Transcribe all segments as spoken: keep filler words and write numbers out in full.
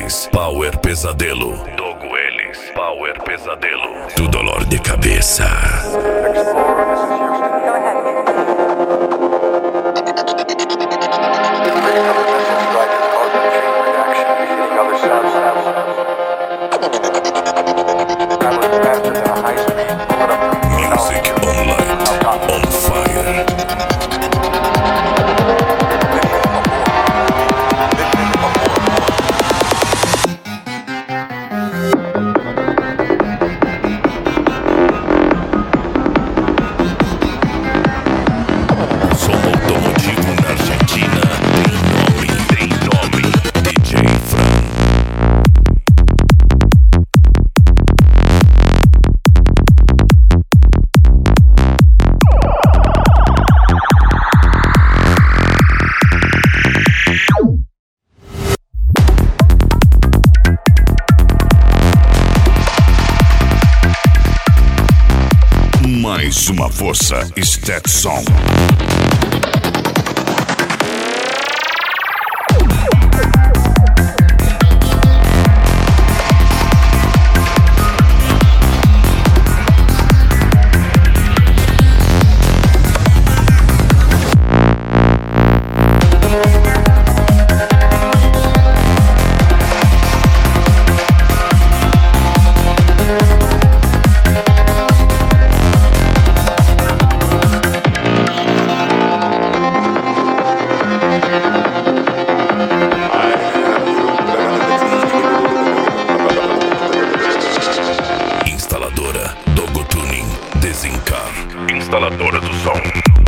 Ellis, Power Pesadelo. Dogo Ellis, Power Pesadelo. Tu dolor de cabeça. Music online, on fire. Mais uma força, Stetson. Instaladora do som.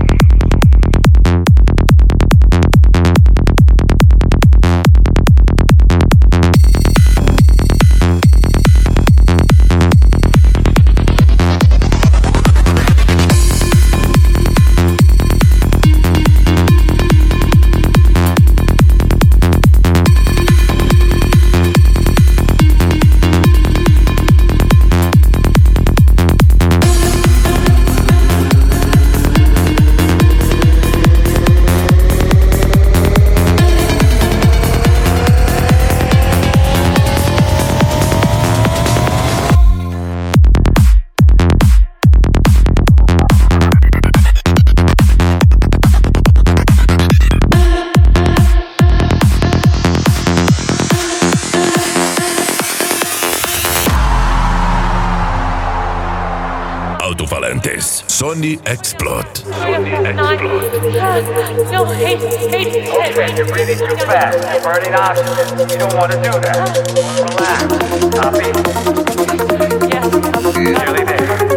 Alto-falantes. Sony Explode. Sony Explode. No, hate, hate, hate. Okay, you're breathing too fast. You're burning oxygen. You don't want to do that. Relax. Copy? Yes. Nearly there.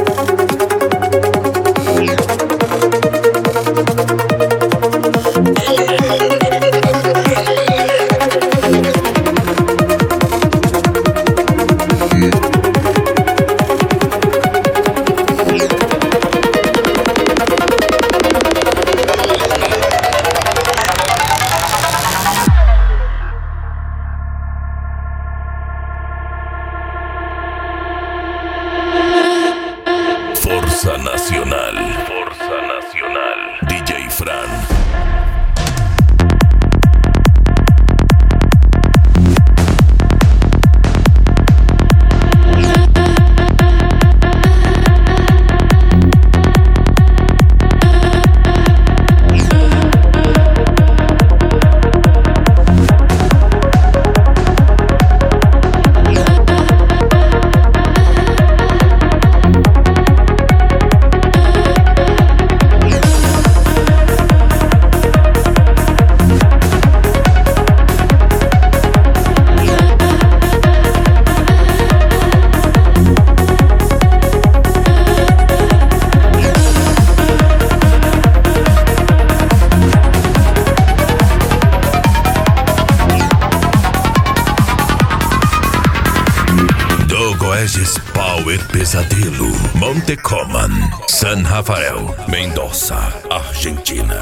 Força Nacional. Força Nacional. D J Fran. Oasis Power Pesadelo. Montecoman, San Rafael, Mendoza, Argentina.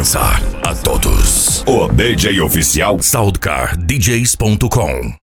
avançar a todos. O D J oficial Soundcar D Js ponto com.